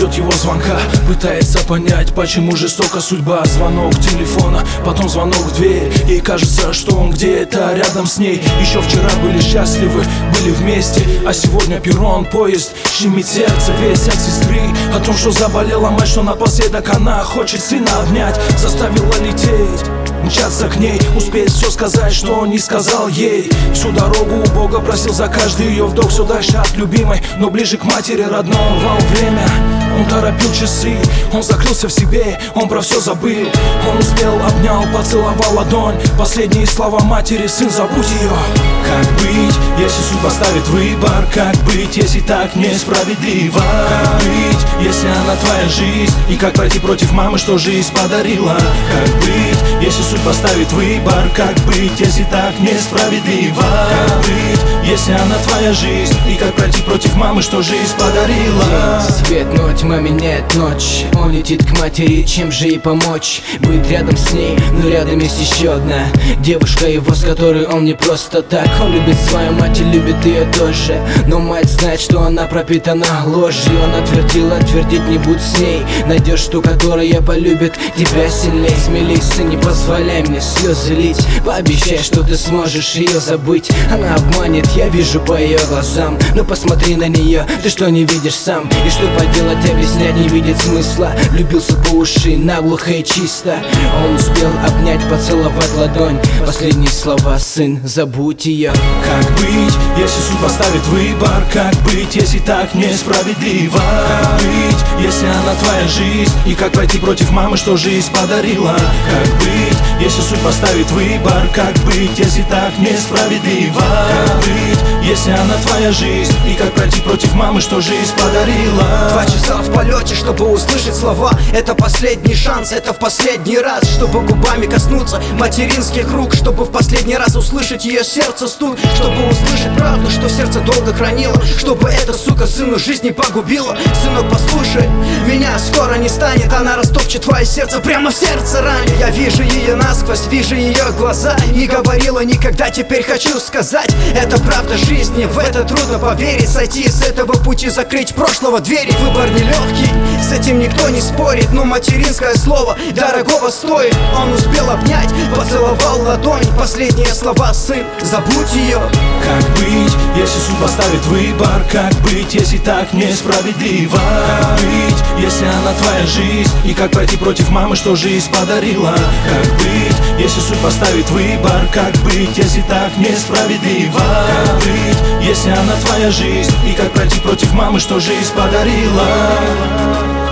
ждет его звонка, пытается понять, почему жестока судьба. Звонок телефона, потом звонок в дверь. Ей кажется, что он где-то рядом с ней. Еще вчера были счастливы, были вместе, а сегодня перрон, поезд, щемит сердце весь от сестры. О том, что заболела мать, что напоследок она хочет сына обнять. Заставила лететь, мчаться к ней, успеть все сказать, что он не сказал ей. Всю дорогу у Бога просил за каждый ее вдох, все дальше от любимой, но ближе к матери родной. Он рвал время, он торопил часы, он закрылся в себе, он про все забыл. Он успел, обнял, поцеловал ладонь. Последние слова матери: сын, забудь ее. Как быть, если судьба ставит выбор? Как быть, если так несправедливо? Как быть, если она твоя жизнь? И как пройти против мамы, что жизнь подарила? Как быть, если судьба ставит выбор? Как быть, если так несправедливо? Как быть, если она твоя жизнь? И как пройти против мамы, что жизнь подарила? Свет, но тьма меняет ночь. Он летит к матери, чем же ей помочь? Быть рядом с ней, но рядом есть еще одна девушка его, с которой он не просто так. Он любит свою мать и любит ее тоже, но мать знает, что она пропитана ложью. Она твердила, твердить не будь с ней. Найдешь ту, которая полюбит тебя сильней. Смелей, сын, не позволяй мне слезы лить. Пообещай, что ты сможешь ее забыть. Она обманет, я вижу по ее глазам. Но посмотри на нее, ты что не видишь сам? И что поделать, объяснять не видит смысла. Влюбился по уши, наглухо и чисто. Он успел обнять, поцеловать ладонь. Последние слова: сын, забудь ее. Как быть, если судьба ставит выбор? Как быть, если так несправедливо? Как быть, если она твоя жизнь? И как пройти против мамы, что жизнь подарила? Как быть, если судьба ставит выбор? Как быть, если так несправедливо? Как быть, если она твоя жизнь? И как пройти против мамы, что жизнь подарила? 2 часа в полете, чтобы услышать слова. Это последний шанс, это в последний раз, чтобы губами коснуться материнских рук, чтобы в последний раз услышать ее сердце стук, чтобы услышать правду, что сердце долго хранило, чтобы эта сука сыну жизнь не погубила. Сынок, послушай, меня скоро не станет, она растопчет твое сердце прямо в сердце ранит. Я вижу ее насквозь, вижу ее глаза. Не говорила никогда, теперь хочу сказать: это правда жизни, в это трудно поверить. Сойти с этого пути, закрыть прошлого двери. Выбор нелегкий, с этим никто не спорит, но материнское слово дорогого стоит. Он успел обнять, поцеловал ладонь. Последние слова: сын, забудь ее. Как быть, если судьба ставит выбор? Как быть, если так несправедливо? Как быть, если она твоя жизнь? И как пройти против мамы, что жизнь подарила? Как быть, если судьба ставит выбор? Как быть, если так несправедливо? Как быть, если она твоя жизнь? И как пройти против мамы, что жизнь подарила?